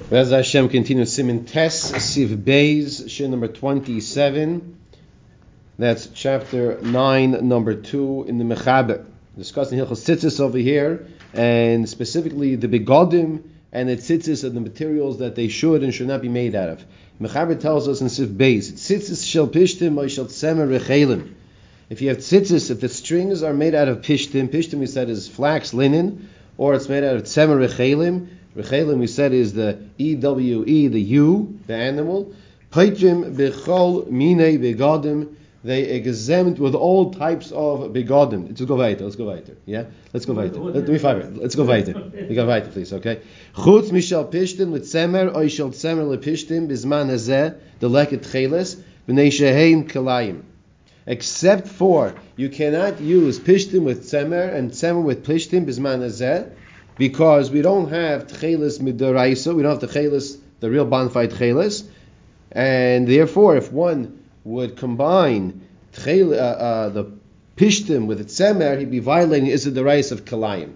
Rez Hashem continues Simin Tes Siv Beis, Shir number 27. That's chapter 9, number 2 in the Mechaber. Discussing Hilchos Tzitzis over here, and specifically the begodim and the tzitzis and the materials that they should and should not be made out of. Mechaber tells us in Siv Beis, Tzitzis shel pishtim or shel tzemer rechelim. If you have tzitzis, if the strings are made out of pishtim we said is flax, linen, or it's made out of tzemer rechelim. Rechelim we said is the EWE, the U, the animal. Paitrim bechol mine begodim. They exempt with all types of begodim. Let's go weiter. Yeah? Let's go weiter. Let's go weiter. We go weiter, please, okay? Chutz mishal pishtim l'tzemer, oy shal tzemer l'pishtim, bizman hazeh, the leket cheles, b'nei sheheim kalayim. Except for, you cannot use pishtim with tzemer and tzemer with pishtim, bizman hazeh, because we don't have tcheles midaraisa, we don't have the tcheles, the real bona fide tcheles, and therefore, if one would combine the pishtim with the tzemer, he'd be violating Issa Derais of Kalayim.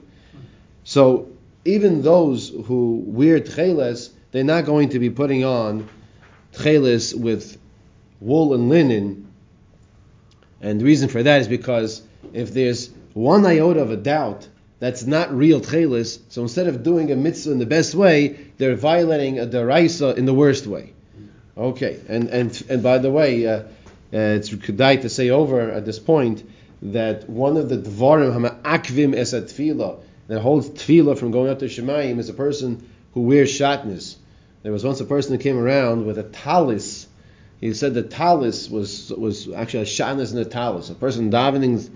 So even those who wear tcheles, they're not going to be putting on tcheles with wool and linen. And the reason for that is because if there's one iota of a doubt that's not real tcheles, so instead of doing a mitzvah in the best way, they're violating a deraisa in the worst way. Okay, and by the way, it's kedai to say over at this point that one of the dvarim ha'akvim es tefillah that holds tefillah from going up to Shemayim is a person who wears shatnez. There was once a person who came around with a talis. He said the talis was actually a shatnez in the talis. A person davens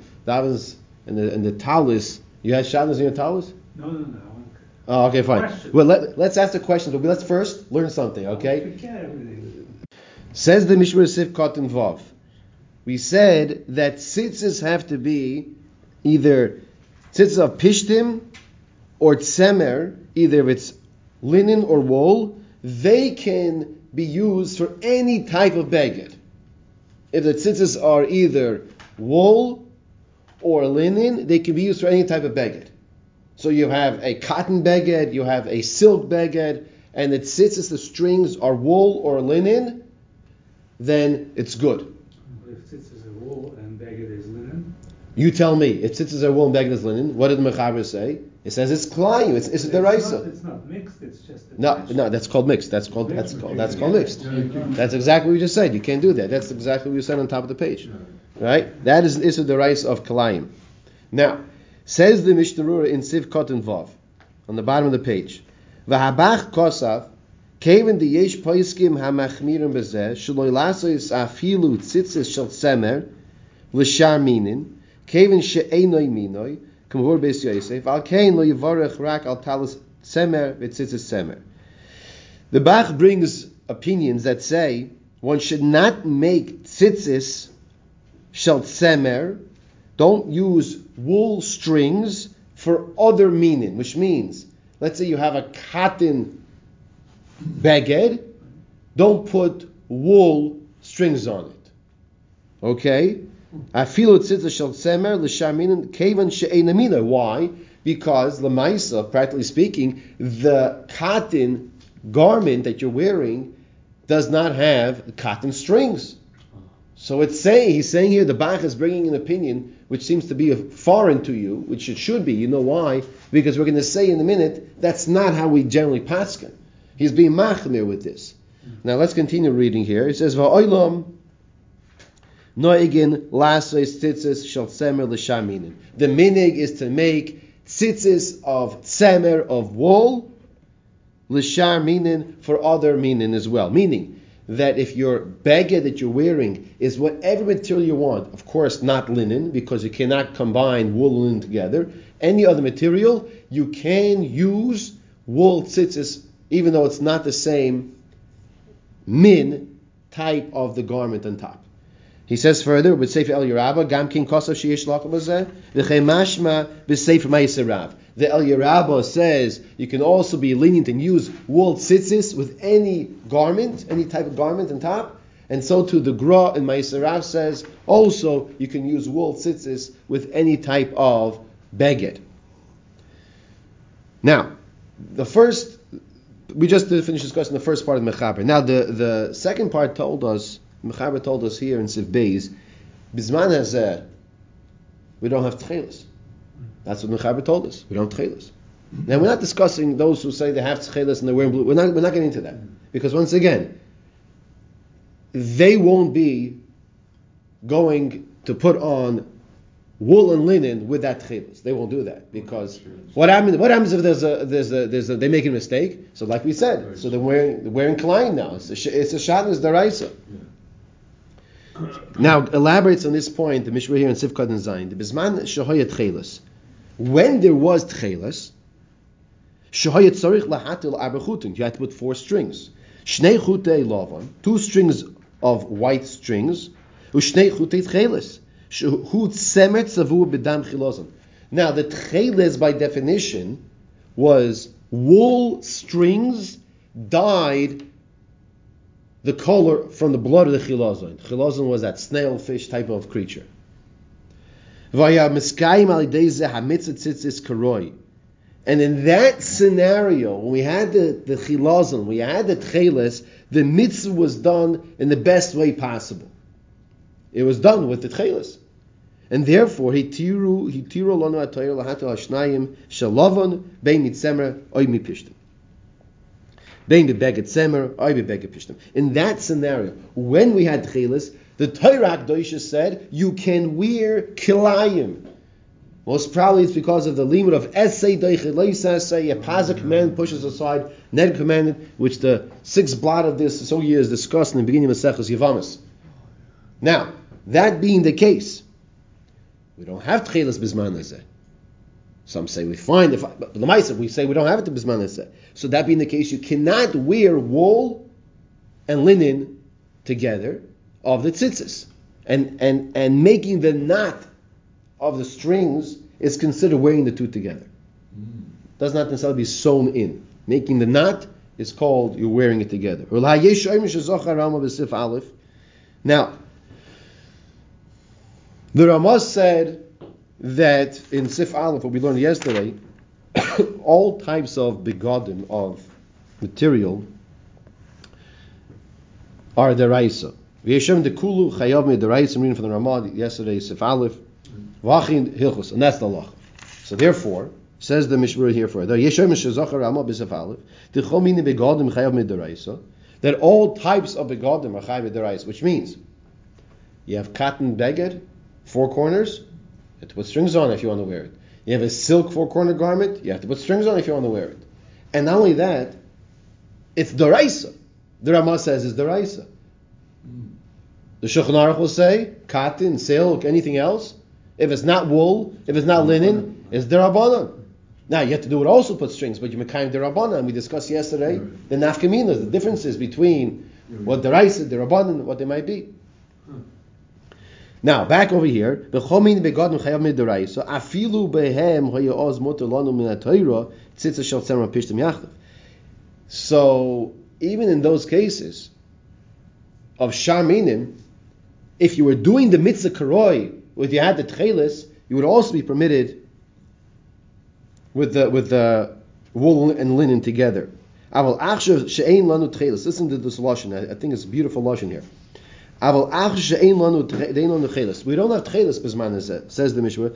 in the talis. You had shatnez in your talis? No. Oh, okay, fine. Question. Well, let's ask the question, but let's first learn something, okay? Says the Mishmar Sif Katan Vav. We said that tzitzis have to be either tzitzis of pishtim or tzemer, either if it's linen or wool. They can be used for any type of beged. If the tzitzis are either wool or linen, they can be used for any type of beged. So you have a cotton beged, you have a silk beged, and the tzitzis, the strings, are wool or linen, then it's good. If tzitzis are wool and beged is linen? You tell me. If tzitzis are wool and beged is linen, what did the Mechaber say? It says it's klayim, it's a deraisa. It's not mixed, it's just a No, that's called mixed. That's called mixed. That's exactly what we just said. You can't do that. That's exactly what you said on top of the page. Right? That is a deraisa of klayim. Now, says the Mishnah in Siv Katan Vav, on the bottom of the page, V'habach kosav, Kevin the yesh poiskim hamachmirim bezeh shloi lasois afilu tzitzis shel tzemer l'shar minin kevin she'enoi minoi k'mhur beis Yosef al kein lo yivarech rak al talis tzemer v'tzitzis tzemer. The Bach brings opinions that say one should not make tzitzis shel tzemer. Don't use wool strings for other minin, which means, let's say you have a cotton beged, don't put wool strings on it. Okay? Afilu tzitzis shel tzemer l'shar minin kevan she'eina mina. Why? Because l'maisa, practically speaking, the cotton garment that you're wearing does not have cotton strings. So he's saying here, the Bach is bringing an opinion which seems to be foreign to you, which it should be. You know why? Because we're going to say in a minute, that's not how we generally paskin. He's being machmir with this. Now let's continue reading here. It says, "Va'olam noigin lasois tzitzis shel tzemer l'shar minin." The minig is to make tzitzis of tzemer of wool, l'shar minin for other minin as well. Meaning that if your beged that you're wearing is whatever material you want, of course not linen, because you cannot combine wool and linen together. Any other material, you can use wool tzitzis, even though it's not the same min type of the garment on top. He says further, with Sefer El Yerabah, Gam King Kosav Sheyesh Lacha Bazeh, V'chei Mashma B'Sefer Ma'aser Rav. The El Yerabah says you can also be lenient and use wool tzitzis with any garment, any type of garment on top. And so too the Gra in Ma'aser Rav says also you can use wool tzitzis with any type of beged. Now, the first we just did finish discussing the first part of Mechaber. Now the second part Mechaber told us here in Sif Beis, Bizman Hazeh, we don't have tchelis. That's what Mechaber told us. We don't have tchelis. Now we're not discussing those who say they have tchelis and they're wearing blue. We're not getting into that. Because once again, they won't be going to put on wool and linen with that tchelis. They won't do that because what happens if they make a mistake? So like we said, so they're wearing Klein now. It's a Shadnas Daraisa. Now elaborates on this point the Mishra here in Sifkad and Zayin. The Bisman Shahoyat Tchelis. When there was tchelis, Shahoyat Tzarich Lahatil Arba Chutin. You had to put 4 strings. Shnei Chutei Lavan, 2 strings of white strings. Ushnei Chutei Tchelis. Now the tcheles by definition was wool strings dyed the color from the blood of the chilazon. Chilazon was that snail fish type of creature. And in that scenario, when we had the chilazon, we had the tcheles, the mitzvah was done in the best way possible. It was done with the tcheles. And therefore, hitiru lanu atayir lahatel hashnayim shalavon bein mitzemer oy mipishtim. Bein bebeget zemer oy bebeget pishtim. In that scenario, when we had tchelis, the Torah Kedosha said you can wear kilayim. Most probably it's because of the limit of essay doichet leisasay. A paza command pushes aside ned commanded, which the 6th blot of this so year is discussed in the beginning of Maseches Yevamos. Now, that being the case, we don't have tchelis bisman hazeh. Some say we find it, but l'maisa we say we don't have it to bisman hazeh. So that being the case, you cannot wear wool and linen together of the tzitzis, and making the knot of the strings is considered wearing the two together. Does not necessarily be sewn in. Making the knot is called you're wearing it together. Now, the Ramah said that in Sif Aleph, what we learned yesterday, all types of begodim, of material, are deraisa. V'yeshem dekulu chayav me deraisa. I'm reading from the Ramah yesterday, Sif Aleph, v'achin hilchus, and that's the law. So therefore, says the Mishmur here for yeshem shezachar Ramah b'Sif Aleph, t'chol mini begodim chayav me deraisa, that all types of begodim are chayav me deraisa, which means you have cotton beged, 4 corners, you have to put strings on if you want to wear it. You have a silk 4-corner garment, you have to put strings on if you want to wear it. And not only that, it's deraisa. The Ramah says it's deraisa. The Shulchan Aruch will say, cotton, silk, anything else, if it's not wool, if it's not linen, it's derabanan. Now you have to do it also put strings, but you mekayim derabanan. And we discussed yesterday the nafkaminas, the differences between what deraisa, derabanan, what they might be. Now, back over here, so even in those cases of sharminim, if you were doing the mitzvah karoi, if you had the tchelis, you would also be permitted with the wool and linen together. Listen to this lashon. I think it's a beautiful lashon here. We don't have tchelis b'zman hazeh, says the Mishra.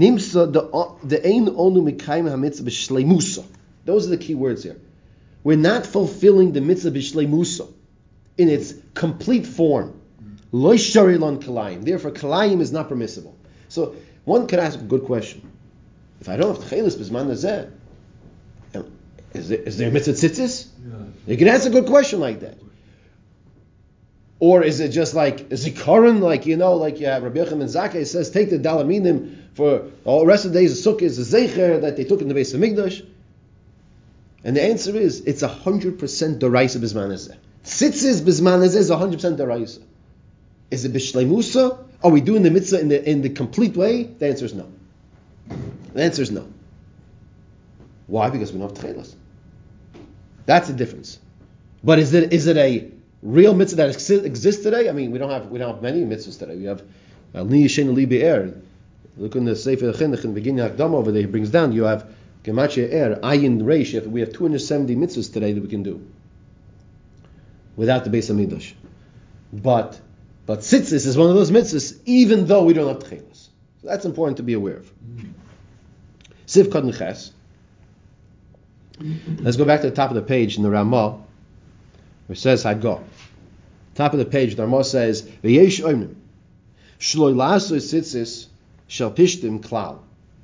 Those are the key words here. We're not fulfilling the mitzvah b'shleimusa in its complete form. Lo shari lon kalayim. Therefore, kalayim is not permissible. So one could ask a good question: if I don't have tchelis b'zman hazeh, is there a mitzvah tzitzis? You can ask a good question like that. Or is it just like a zikaron, like Rabbi Yochanan ben Zakkai says, take the dalaminim for all the rest of the days of Sukkot is a zecher that they took in the Beis Hamikdash? And the answer is, it's 100% deraisa b'zman hazeh. Tzitzis b'zman hazeh is 100% deraisa. Is it b'shleimusa? Are we doing the mitzvah in the complete way? The answer is no. The answer is no. Why? Because we don't have tchelas. That's the difference. But is it a real mitzvah that exists today? I mean, we don't have many mitzvahs today. We have Li Yishen Li Be'er. Look in the Sefer Chinuch in the beginning of Hakdama over there. He brings down. You have Gematria Er, Ayin Reish, we have 270 mitzvahs today that we can do without the Beis Hamikdash. But tzitzis is one of those mitzvahs, even though we don't have tchelas. So that's important to be aware of. Siv Kod Neches. Let's go back to the top of the page in the Ramah, where it says Hago. Top of the page, the Ramah says, V'yesh oimnim, shloi la'asoi tzitzis shel pishtim klal.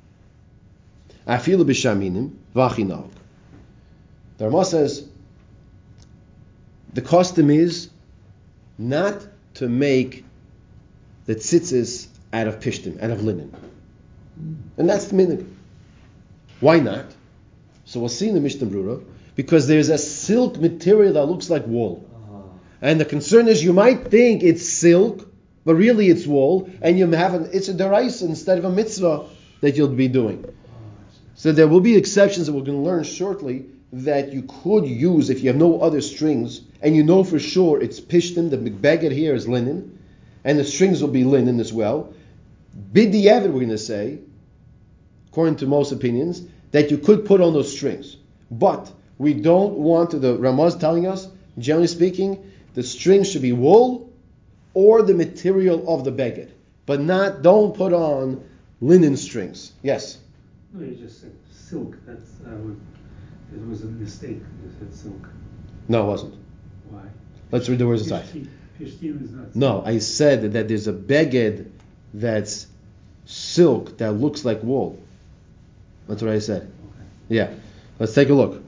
Afilu b'shaminim v'achinahog. The Ramah says, the custom is not to make the tzitzis out of pishtim, out of linen. And that's the minhag. Why not? So we'll see in the Mishnah Brura, because there's a silk material that looks like wool. And the concern is you might think it's silk, but really it's wool, and it's a deraisa instead of a mitzvah that you'll be doing. So there will be exceptions that we're going to learn shortly that you could use if you have no other strings, and you know for sure it's pishtim, the beged here is linen, and the strings will be linen as well. B'diavad, we're going to say, according to most opinions, that you could put on those strings. But we don't want to, the Ramah's telling us, generally speaking, the strings should be wool or the material of the beged. But don't put on linen strings. Yes? No, you just said silk. It was a mistake. You said silk. No, it wasn't. Why? Let's read the words aside. Pishtim is not silk. No, I said that there's a beged that's silk that looks like wool. That's what I said. Okay. Yeah. Let's take a look.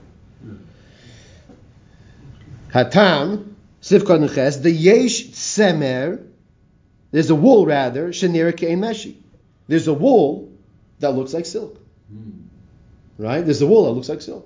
Hatam, Sivkot Neches, the Yesh Tsemer, there's a wool rather, Shenira Kein Meshi. There's a wool that looks like silk. Right? There's a wool that looks like silk.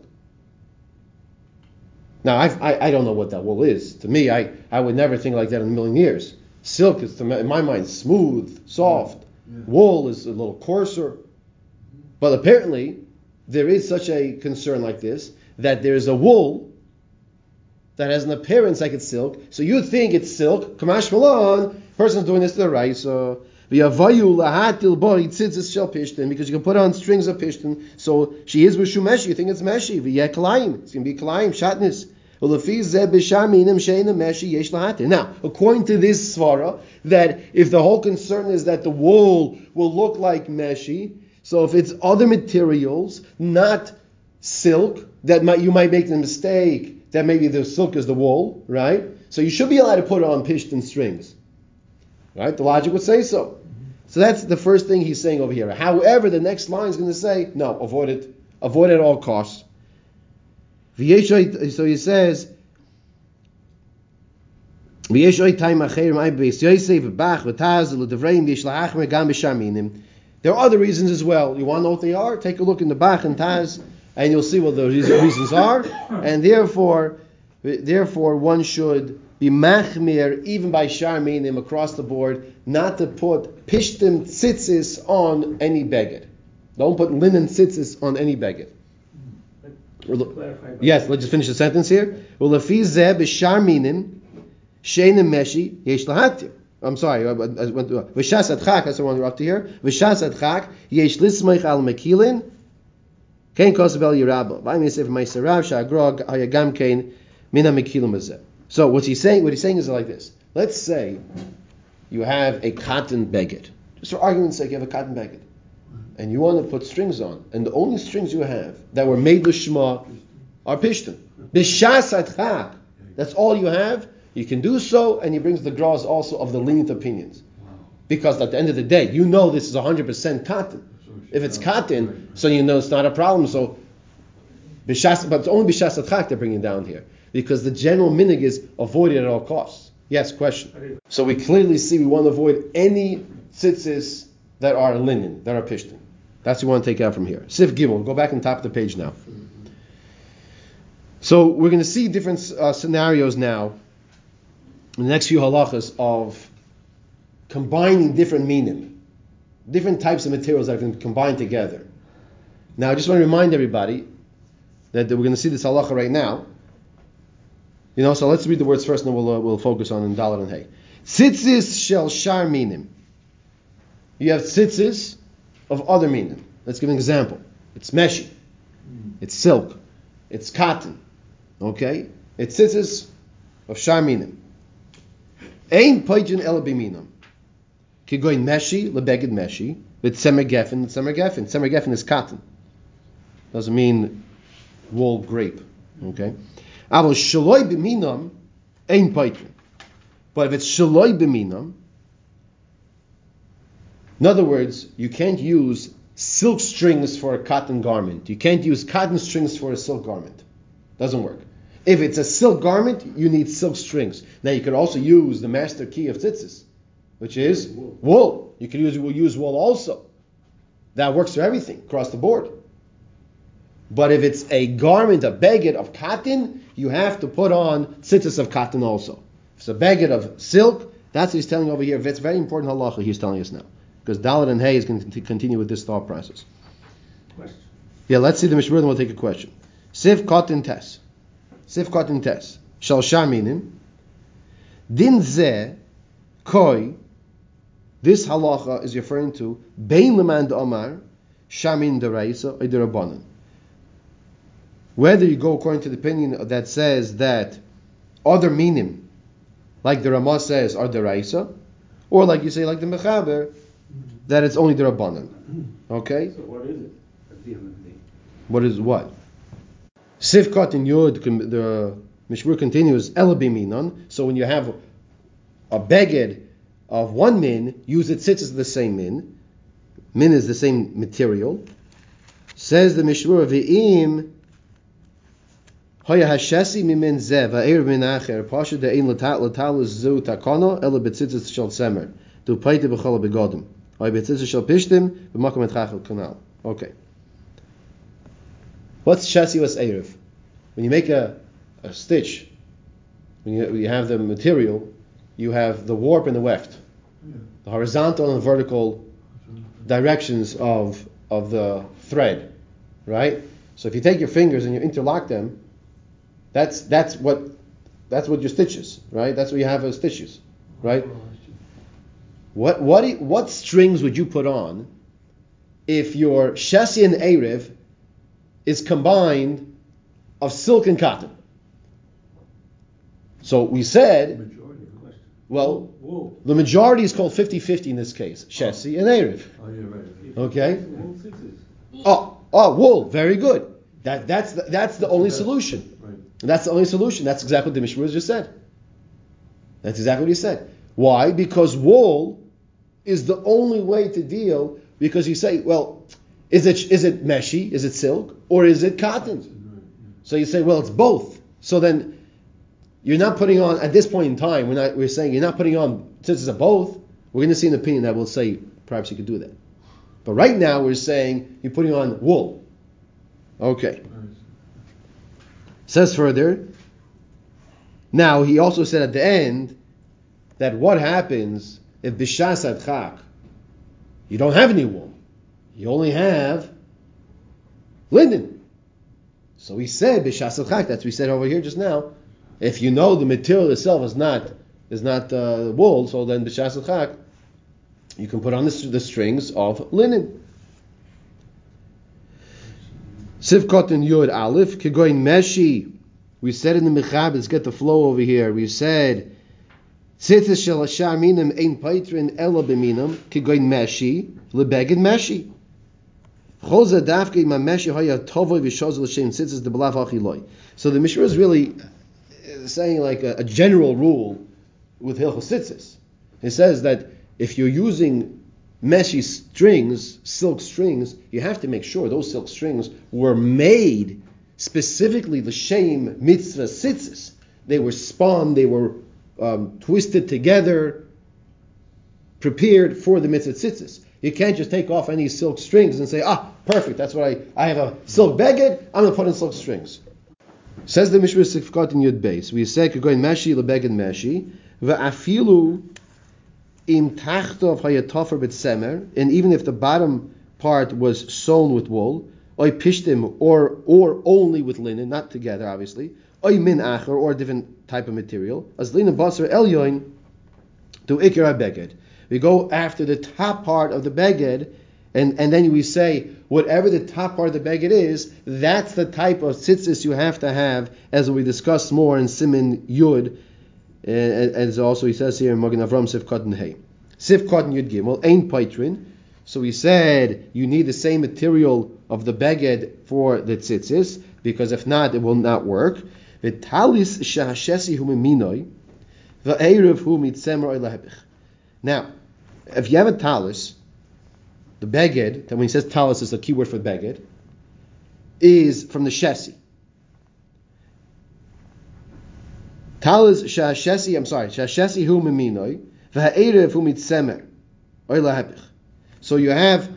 Now, I don't know what that wool is. To me, I would never think like that in a million years. Silk is, in my mind, smooth, soft. Yeah. Wool is a little coarser. But apparently, there is such a concern like this, that there's a wool that has an appearance like it's silk. So you think it's silk. Kamash Malon, person's doing this to the right. So because you can put on strings of pishtin. So she is with meshi. You think it's meshi. It's going to be kalayim, shatnis. Now, according to this svara, that if the whole concern is that the wool will look like meshi, so if it's other materials, not silk, you might make the mistake that maybe the silk is the wool, right? So you should be allowed to put on pishtin strings, right? The logic would say so. So that's the first thing he's saying over here. However, the next line is going to say, no, avoid it at all costs. So he says, there are other reasons as well. You want to know what they are? Take a look in the Bach and Taz, and you'll see what the reasons are. And therefore, one should be machmir, even by shar minim across the board, not to put pishtim tzitzis on any beged. Don't put linen tzitzis on any beged. Yes, let's just finish the sentence here. I'm sorry, V'shas adchak, that's the one we're up to here. V'shas adchak, yesh lismoich al mekilin, kein kosabel yirabah. V'ayim yisef ma'isarav, sha'agrog, hayagam kein, mina mekilim azeh. So what he's saying is like this. Let's say you have a cotton beged. Just for argument's sake, you have a cotton beged. And you want to put strings on. And the only strings you have that were made l'shma are pishtim. B'shas adchak, that's all you have. You can do so, and he brings the graws also of the lenient opinions. Because at the end of the day, you know this is 100% cotton. If it's cotton, so you know it's not a problem. So, but it's only b'shas adchak they're bringing down here. Because the general minig is avoided at all costs. Yes, question. So we clearly see we want to avoid any tzitzis that are linen, that are pishtim. That's what we want to take out from here. Sif Gimel, go back on top of the page now. So we're going to see different scenarios now in the next few halachas of combining different minim, different types of materials that can combine together. Now I just want to remind everybody that we're going to see this halacha right now. So let's read the words first, and then we'll focus on Dalet and Hey. Tzitzis shel shar minim. You have tzitzis of other minim. Let's give an example. It's meshi. It's silk. It's cotton. Okay? It's tzitzis of sharminim. Ein poijin el biminam. Kigoin meshi lebeged meshi. With tzemer geffen. Tzemer geffen is cotton. Doesn't mean wool grape. Okay? Avo shaloi biminam ein poijin. But if it's shaloi biminam, in other words, you can't use silk strings for a cotton garment. You can't use cotton strings for a silk garment. Doesn't work. If it's a silk garment, you need silk strings. Now you could also use the master key of tzitzis, which is wool. You can use wool also. That works for everything across the board. But if it's a garment, a beged of cotton, you have to put on tzitzis of cotton also. If it's a beged of silk, that's what he's telling over here. It's very important halacha he's telling us now. Because Dalet and Hay is going to continue with this thought process. Question. Yeah, let's see the Mishmur, then we'll take a question. Siv Kotin Tes. Shal Sharminim. Din Zeh Koi. This halacha is referring to Bein Leman Omar, Sharmin Deraisa, or Derabanan. Whether you go according to the opinion that says that other minim, like the Ramah says, are Deraisa, or like you say, like the Mechaber, that it's only the Rabbanan. Okay? So what is it at the end of the day? What is what? Sifkat in Yod, the Mishmur continues, Elabi Minan. So when you have a beged of one min, use it tzitzis of the same min. Min is the same material. Says the Mishmur, V'im Hoya Hashesi mimin zeh va'er min acher pasha de'in l'tal zu takano ela betzitzis shel semer du paite b'chol begodim. Okay. What's Shasi, what's Erev? When you make a stitch, when you have the material, you have the warp and the weft. The horizontal and vertical directions of the thread. Right? So if you take your fingers and you interlock them, that's what your stitches, right? That's what you have as stitches. Right? What strings would you put on if your Shasi and Erev is combined of silk and cotton? So we said, well, the majority is called 50-50 in this case, Shasi and Erev. Oh, yeah, right. Okay? Wool. Very good. That's the only solution. Right. That's the only solution. That's exactly what the Mishmur just said. That's exactly what he said. Why? Because wool is the only way to deal, because you say, well, is it meshi, is it silk, or is it cotton? So you say, well, it's both. So then you're not putting on, at this point in time, we're saying you're not putting on, since it's a both, we're going to see an opinion that will say perhaps you could do that. But right now we're saying you're putting on wool. Okay. Says further, now he also said at the end that what happens if b'shas adchak you don't have any wool, you only have linen. So he said b'shas adchak, that's what we said over here just now. If you know the material itself is not wool, so then b'shas adchak you can put on the strings of linen. Sivkot and Yud Aleph kegoin meshi. We said in the Mechab, let's get the flow over here. We said Tzitzis shel hashar minim ein paitrin ela b'minam kegoin meshi lebeged meshi. Choza dafke ma meshi haya tovoy v'shoz l'shem tzitzis deblav achiloi. So the Mishra is really saying like a general rule with Hilchos Tzitzis. He says that if you're using meshi strings, silk strings, you have to make sure those silk strings were made specifically l'shem mitzvah tzitzis. They were spun, they were twisted together, prepared for the mitzvah tzitzis. You can't just take off any silk strings and say, perfect, that's what I have a silk beged, I'm going to put in silk strings. Says the Mishra Sifkat in Yud Beis, we say, going meshi lebeged meshi, ve'afilu im tachtov hayatofer b'tsemer, and even if the bottom part was sewn with wool, oy pishtim, or only with linen, not together, obviously, oy min acher, or a different type of material, as linen basar elyoin to ikar beged. We go after the top part of the beged, And then we say, whatever the top part of the beged is, that's the type of tzitzis you have to have, as we discuss more in Siman Yud, as also he says here in Magen Avram Sif Katan Hey. Sif Katan Yud Gimel, Ein Paitrin. So we said you need the same material of the beged for the tzitzis, because if not, it will not work. V'talis shahashesi hu miminoi, v'eirev hu mitzemer oy lahebich. Now, if you have a talis, the beged, when he says talis is the key word for beged, is from the shesi. Talis shashesi hu miminoi, v'ha'erev hu mitzemer oy lahebich. So you have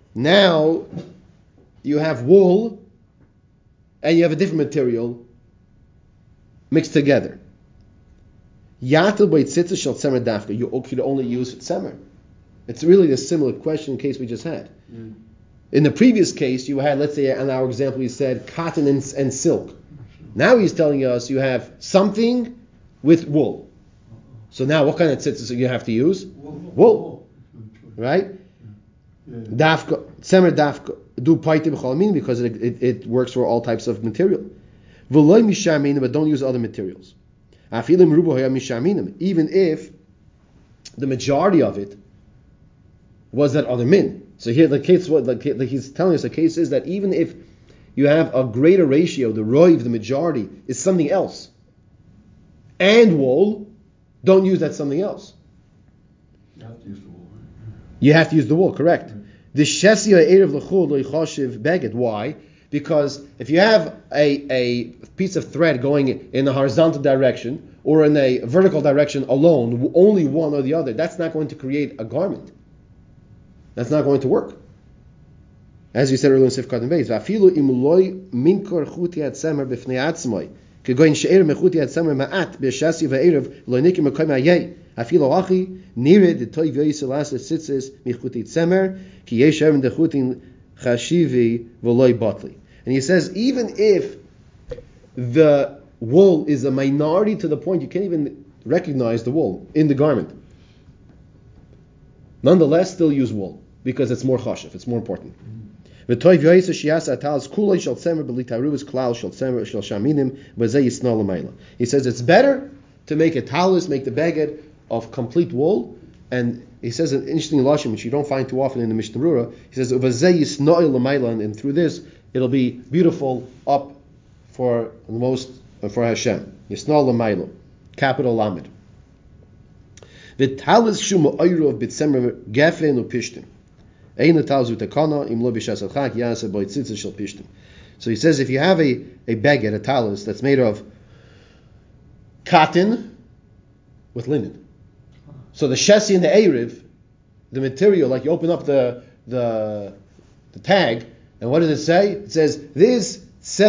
wool, and you have a different material mixed together. Yatel by tzitzis shel tzemer dafka. You could only use tzemer. It's really a similar question case we just had. Mm. In the previous case, you had, let's say, in our example, we said cotton and silk. Now he's telling us you have something with wool. So now, what kind of tzitzis do you have to use? Wool. Right? Dafka, tzemer dafka, do paiti b'chalamin, because it works for all types of material. V'loy misharminim, but don't use other materials. Afilim rubo haya misharminim, even if the majority of it was that other min. So here the case, like he's telling us, the case is that even if you have a greater ratio, the roiv, the majority, is something else, and wool, don't use that something else. You have to use the wool. You have to use the wool, correct. The shesia erev l'chul lo yichashiv beged. Why? Because if you have a piece of thread going in a horizontal direction or in a vertical direction alone, only one or the other, that's not going to create a garment. That's not going to work. As you said earlier in Sif Katan Beis, v'afilu im loy minkor chuti atzemer b'fnei atzmoi, kegoin she'er mechuti atzemer ma'at b'shasi v'erev lo nikim mekoy ma'yei. Afilu achi nirid toy v'yiselas tzitzis michuti tzemer ki yesher min dechutin chashivi v'loy batli. And he says, even if the wool is a minority to the point you can't even recognize the wool in the garment, nonetheless, still use wool because it's more chashiv, it's more important. He says it's better to make a talis, make the beged of complete wool. And he says an interesting lashon which you don't find too often in the Mishnah Berurah. He says, and through this it'll be beautiful up for Hashem. Yisnal l'maylo, capital Lamed. V'talis shuma oyro of bitzemer gefen upishtim. Ein talis u'takana im lo b'shas adchak yasa boi tzitzis shel pishtim. So he says if you have a beged, a talis that's made of cotton with linen. So the shesi and the erev, the material, like you open up the tag, and what does it say? It says this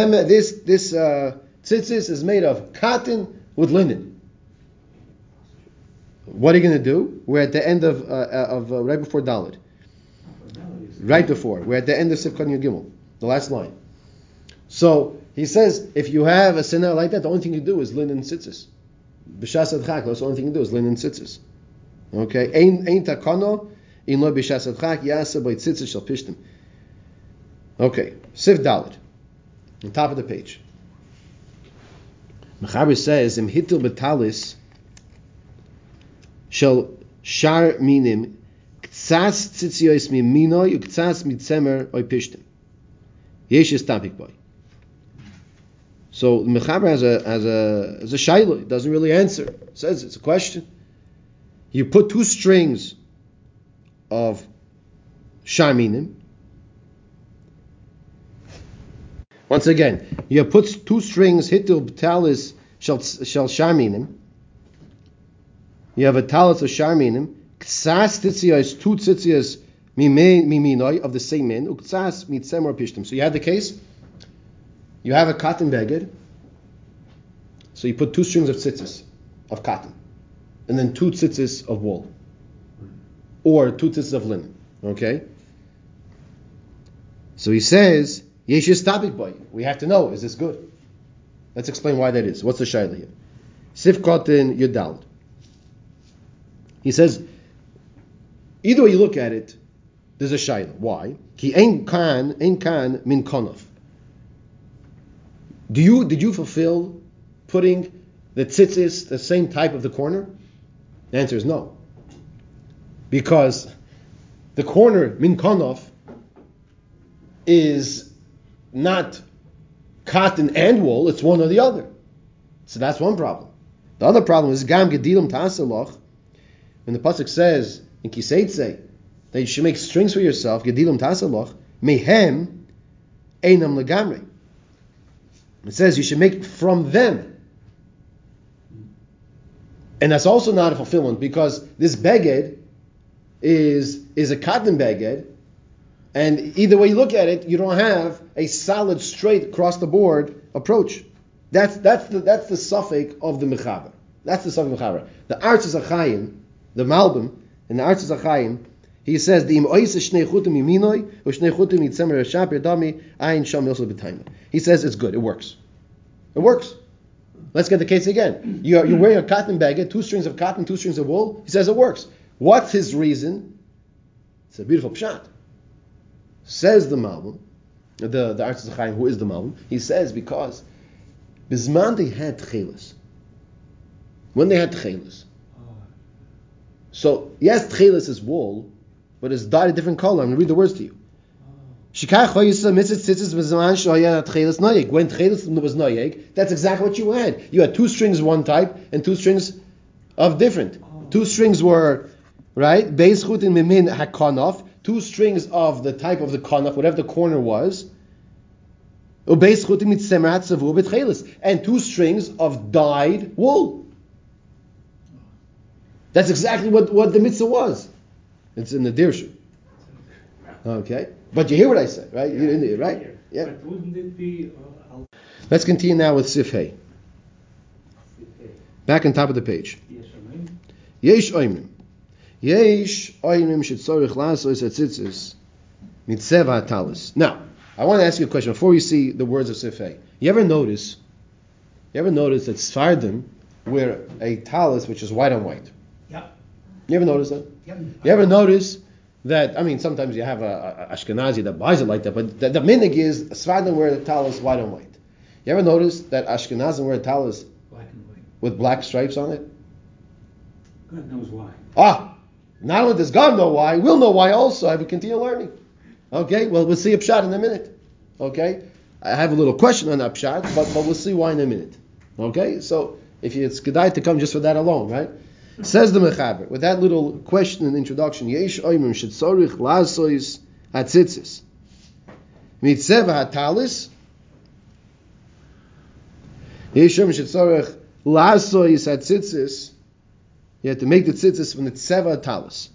tzitzis is made of cotton with linen. What are you going to do? We're at the end of right before Dalet. Right before. We're at the end of Sif Katan Yud Gimel, the last line. So he says if you have a sinner like that, the only thing you do is linen tzitzis. B'shas adchak, that's the only thing you do is linen tzitzis. Okay, ein takano in lo b'shas adchak yasa by tzitzis shel pishtim. Okay, Sif Dalet, on top of the page. Mechaber says im hitul betalis shel shar minim ktsas tzitziyos miminoy uktsas mitzemer oy pishtim. Yesh is tapik boy. So Mechaber has a shayla. It doesn't really answer. It says it's a question. You put 2 strings of sharminim. Once again, you put 2 strings hitul talis shel sharminim. You have a talis of sharminim. Ksas tzitziyos, 2 tzitziyos miminoy of the same min. Uktsas mitzemer pishtim. So you have the case. You have a cotton beged. So you put 2 strings of tzitzis of cotton. And then 2 tzitzis of wool. Or 2 tzitzis of linen. Okay? So he says, Yeshis tabik boy. We have to know, is this good? Let's explain why that is. What's the shayla here? Sif Katan Yud Dalet. He says, either way you look at it, there's a shayla. Why? Ki ein kan min konof. Did you fulfill putting the tzitzis the same type of the corner? The answer is no. Because the corner min konof is not cotton and wool, it's one or the other. So that's one problem. The other problem is gam gedilim ta'asaloch. When the pasuk says in Kiseitze that you should make strings for yourself, gedilim ta'asaloch, mehem einam legamri. It says you should make from them. And that's also not a fulfillment because this beged is a cotton beged, and either way you look at it, you don't have a solid, straight across the board approach. That's the suffix of the mechaber. That's the suffix of the mechaber. The Artzis Achayim, the Malbim, in the Artzis Achayim, he says the shnei chutim yiminoi or shnei chutim yitzemer rashap yerdami ayin sham yosel b'tayma. He says it's good. It works. It works. Let's get the case again. You're wearing a cotton baguette, 2 strings of cotton, 2 strings of wool. He says it works. What's his reason? It's a beautiful pshat. Says the Malbim, the Artzis Achayim, who is the Malbim, he says because Bisman they had tchelis. When they had tchelis. So, yes, tchelis is wool, but it's dyed a different color. I'm going to read the words to you. When tchelis was noyeg, that's exactly what you had. You had 2 strings one type and 2 strings of different. 2 strings were, right, beis chutin mimin hakonof, 2 strings of the type of the konof, whatever the corner was, and 2 strings of dyed wool. That's exactly what the mitzvah was. It's in the dirshu. Okay, but you hear what I said, right? Yeah, You right? Yeah. But wouldn't it be? Let's continue now with Sif Hey. Back on top of the page. Yesh oimrim. Yesh oimrim shetzorich lasos etzitzis mitzeva talis. Now, I want to ask you a question before we see the words of Sif Hey. You ever notice that Sfardim wear a talis which is white on white? Yeah. You ever notice that? Yeah. You ever notice that, I mean, sometimes you have a Ashkenazi that buys it like that, but the minig is Sfardim wear the talis white on white. You ever notice that Ashkenazim wear a talis Black and white. with black stripes on it? God knows why. Not only does God know why, we'll know why also. I will continue learning. Okay, well, we'll see a pshat in a minute. Okay, I have a little question on that pshat, but we'll see why in a minute. Okay, so it's kedai to come just for that alone, right? Says the Mechaber, with that little question and introduction, Yesh oimim shetzorich lasois hatzitzis mitzeva hatalis. Yesh oimim shetzorich lasois hatzitzis. You have to make the tzitzis from the tzeva hatalis.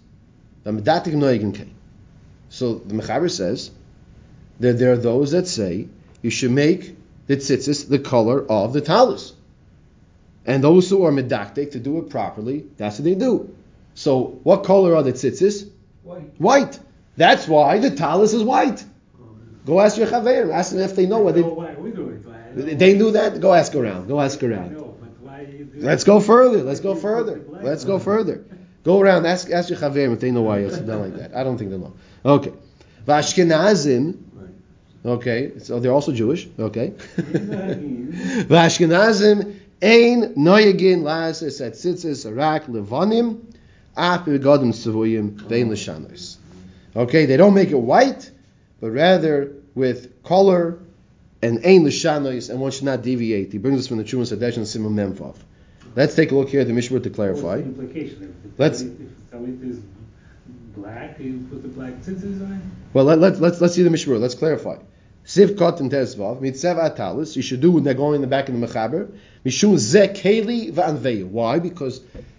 So the Mechaber says that there are those that say you should make the tzitzis the color of the talis. And those who are medactic to do it properly, that's what they do. So, what color are the tzitzis? White. That's why the talis is white. Go ask your chaver. Ask them if they know what they. Why we do it? They knew that. Go ask around. I know, but why you do Let's go further. Go around. Ask your chaver if they know why it's done like that. I don't think they know. Okay. Vashkenazim. Okay. So they're also Jewish. Okay. Vashkenazim. Ein noyegin lases at tzitzis arak levanim af begadim tzavuyim vein l'shanos. Okay, they don't make it white, but rather with color and ein l'shanos, and one should not deviate. He brings us from the Trumas Hadesh and Simon Memvav. Let's take a look here at the Mishmur to clarify. What's the implication? Let's. If talit is black, you put the black tzitzis on it. Well, let's see the Mishmur. Let's clarify. Siv kot and tezvav mitzev atalis. You should do when they're going in the back of the mechaber. Mishum ze keli va'anveyu. Why? Because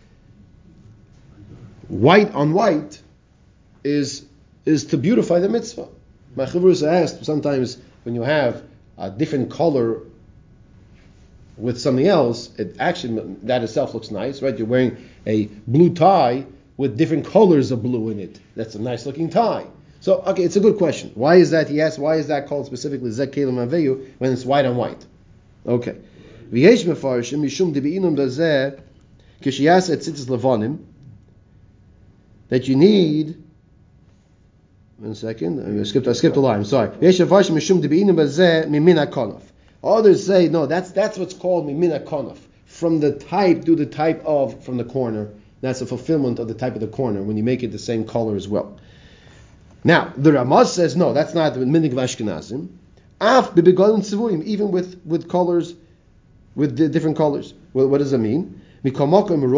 white on white is to beautify the mitzvah. My chavrus asked sometimes when you have a different color with something else, it actually that itself looks nice, right? You're wearing a blue tie with different colors of blue in it. That's a nice looking tie. So, okay, it's a good question. Why is that? He asked, why is that called specifically Zek Kelim Aveyu when it's white on white? Okay. V'yesh mefarshim mishum debi'inum dazeh kishiyas et tzitzis levanim, that you need 1 second. I skipped a line. I'm sorry. Others say no. That's what's called mimina konaf. From the type from the corner. That's a fulfillment of the type of the corner when you make it the same color as well. Now the Ramaz says no. That's not the minig of Ashkenazim. Even with colors, with the different colors. What does it mean? He says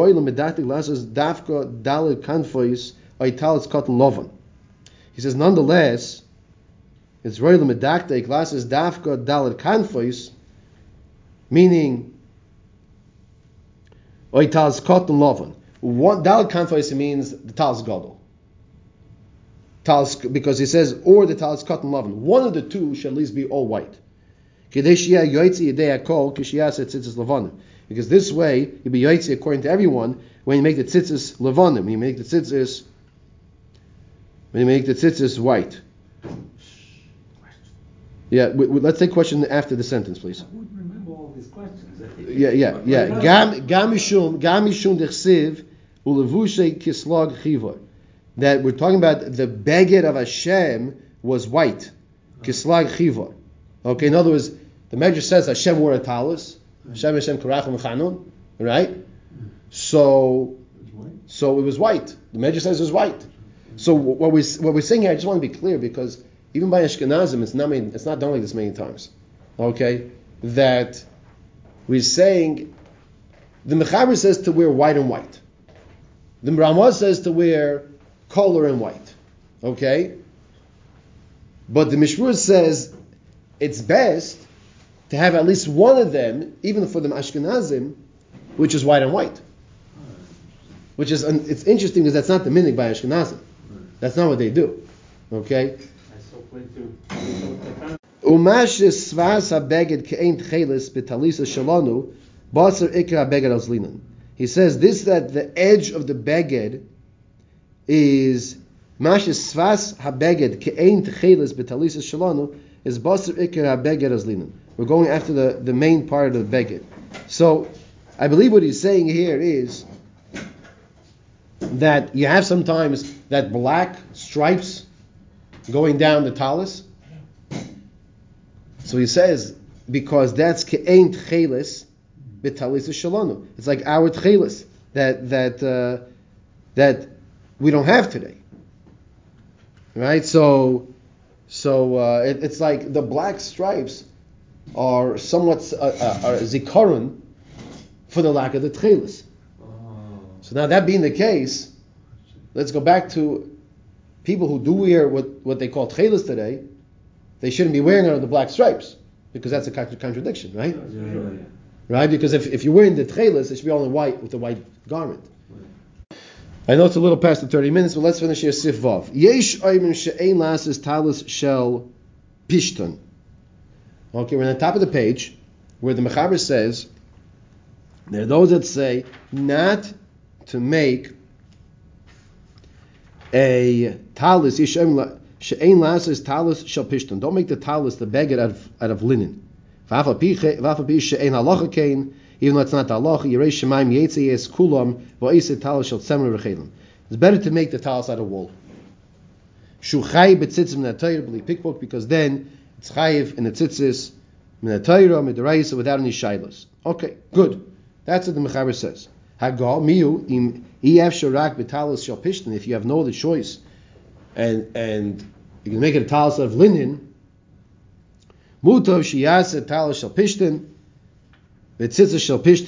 nonetheless, it's royal medakte glasses dafka dalet kanfois, meaning oitals cotton lovan. One dalet kanfois means the talis gadol. Talis, because he says or the talis cotton lovan. One of the two shall at least be all white. Because this way you'll be yaitzi according to everyone when you make the tzitzis levanim, when you make the tzitzis white. Yeah, let's take question after the sentence, please. I would remember all these questions. Yeah. Gam mishum dechsiv ulevushe kislag chivor. That we're talking about the beged of Hashem was white, kislag chivor. Okay, in other words, the Medrash says Hashem wore a talus. Hashem karachim v'chanun, right? So it was white. The Medrash says it was white. So what we're saying here, I just want to be clear because even by Ashkenazim, it's not done like this many times. Okay, that we're saying the Mechaber says to wear white and white. The Ramah says to wear color and white. Okay, but the Mishmur says it's best to have at least one of them, even for the Ashkenazim, which is white and white. Which is, it's interesting because that's not the minig by Ashkenazim. That's not what they do. Okay? Umashis svas habeged ke'ein tchelis betalisa shalanu basar ikra beged azlinan. He says this, that the edge of the beged is mashis svas habeged ke'ein tchelis betalisa shalanu is basar ikra beged azlinan. We're going after the main part of the beged. So I believe what he's saying here is that you have sometimes that black stripes going down the talus. So he says, because that's ke'ein tchelis b'talisa shalanu. It's like our tchelis that we don't have today. Right? So it's like the black stripes are somewhat zikaron for the lack of the tchelis. So now that being the case, let's go back to people who do wear what they call tchelis today. They shouldn't be wearing it on the black stripes because that's a contradiction, right? Yeah. Right? Because if you're wearing the tchelis, it should be all in white with a white garment. I know it's a little past the 30 minutes, but let's finish here. Sif Vav. Yesh oimen she'ein lasis talis shel pishton. Okay, we're on the top of the page where the Mechaber says there are those that say not to make a talis she'ein lasis talis shel pishton. Don't make the talis, the beged, out of linen. Even though it's not halacha, Yerei Shemaim Yetzei Es Kulam Va'isei Talis Shel Tzemer Rechelim. It's better to make the talis out of wool. Shuchai b'tzitzim minatayr b'li pikbok, because then it's chayiv in the tzitzis minatayr midaraisa without any shaylos. Okay, good. That's what the Mechaber says. Hagal miu im ef sharak b'talis shel pishton. If you have no other choice, and you can make it a talis out of linen, mutov shiyasa talis shel pishton. So he brings from the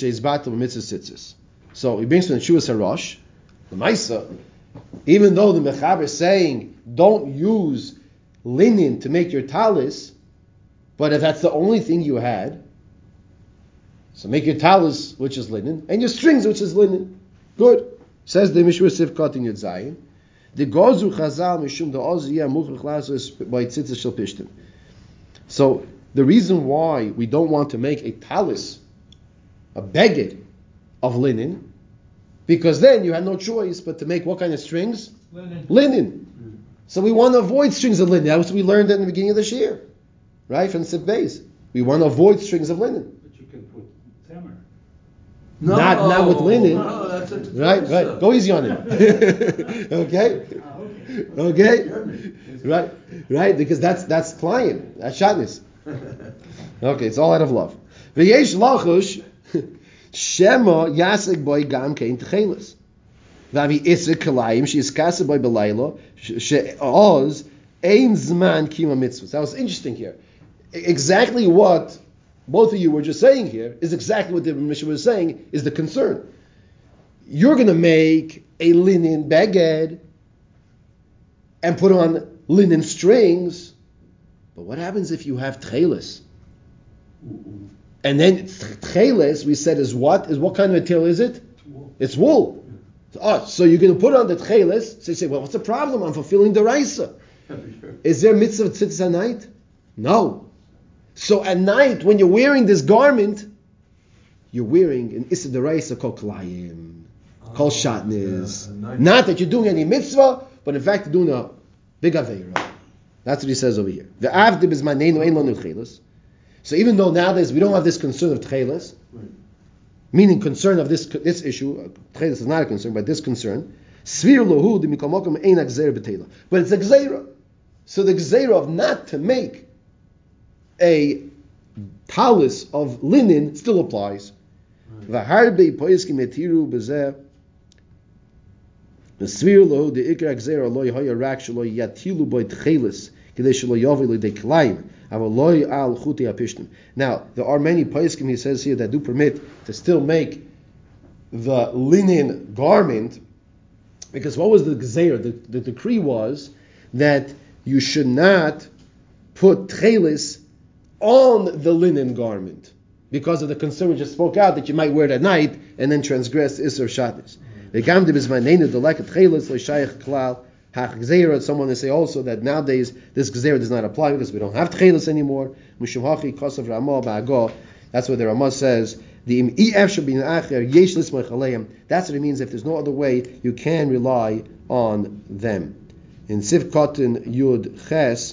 Shuas Harosh, the Maisa, even though the Mechaber is saying don't use linen to make your talis, but if that's the only thing you had, so make your talis, which is linen, and your strings, which is linen. Good. Says the Mishra Sivkot in Yudzayin, the Gozu Chazal Mishum the Oziyah Muchrich Lasos by Tzitzis Shel Pishtim. So the reason why we don't want to make a talis, a beged of linen, because then you had no choice but to make what kind of strings? Linen. So we want to avoid strings of linen. That was what we learned in the beginning of this year, right? From Sif Beis. We want to avoid strings of linen. But you can put tamer. No, not with linen. No, that's right. Go easy on him. Okay. Okay? Right? Because that's client. That's shatnez. Okay, it's all out of love. V'yesh lachush shema yasik boy gam kein tchelis. Vavi isik kalayim she is kasa boy belaylo she'oz ein zman kima mitzvahs. That was interesting here. Exactly what both of you were just saying here is exactly what the Mishnah was saying is the concern. You're going to make a linen beged and put on linen strings, but what happens if you have tchelis? And then tchelis, we said, is what? Is what kind of material is it? It's wool. So you're going to put on the tchelis. So you say, well, what's the problem? I'm fulfilling the raisa. Is there mitzvah tzitzis at night? No. So at night, when you're wearing this garment, you're wearing an issa deraisa called klayim, called shatnez. Not that you're doing any mitzvah, but in fact you're doing a big aveira. That's what he says over here. So even though nowadays we don't have this concern of tcheles, meaning concern of this issue, tcheles is not a concern, but this concern, but it's a gzeira. So the gzeira of not to make a talis of linen still applies. Now, the there are many poskim, he says here, that do permit to still make the linen garment, because what was the gzeir? The decree was that you should not put tchelis on the linen garment, because of the concern we just spoke out that you might wear it at night and then transgress Isser Shabbos. Someone will say also that nowadays this gzeira does not apply because we don't have tchelis anymore. That's what the Ramah says. That's what it means. If there's no other way, you can rely on them. In Sif Kotin Yud Ches,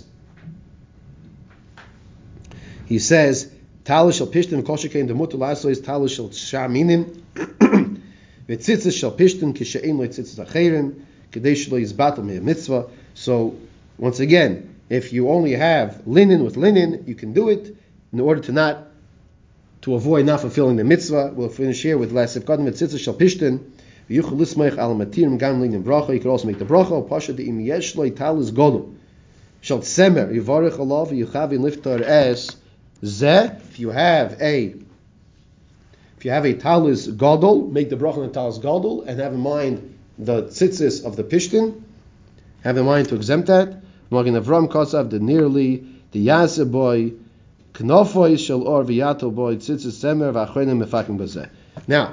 he says, Talish shall pishtim kol shekein demut laso is talish shall shaminim v'tzitzis shall pishtim kishein lo tzitzis acherim kedei shelo yizbatel mei mitzvah. So once again, if you only have linen with linen, you can do it in order to avoid not fulfilling the mitzvah. We'll finish here with last sifkadim v'tzitzis shall pishtim v'yuchel lismeich al matirim gam linen bracha. You can also make the bracha pasha de im yesh lo talis godol shall tzemer yivarech alav v'yuchavin liftar es. If you have a talis gadol, make the bracha on the talis gadol, and have in mind the tzitzis of the pishtin. Have in mind to exempt that. Magen Avram Kosav the nearly the yaseh boy knofoy shel or v'yato boy tzitzis semer v'achrenim mefakim bazeh. Now,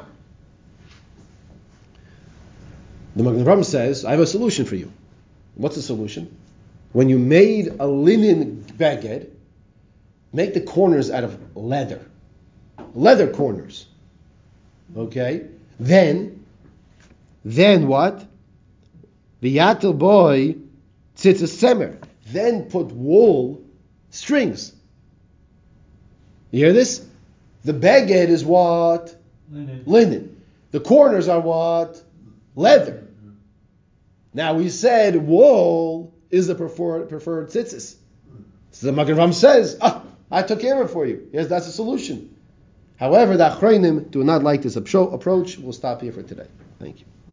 the Magen Avram says, I have a solution for you. What's the solution? When you made a linen beged, make the corners out of leather corners. Okay? Then what? V'yatel boy tzitzis semer. Then put wool strings. You hear this? The beged is what? Linen. The corners are what? Leather. Now we said wool is the preferred tzitzis. So the Magen Avraham says, I took care of it for you. Yes, that's a solution. However, the Achronim do not like this approach. We'll stop here for today. Thank you.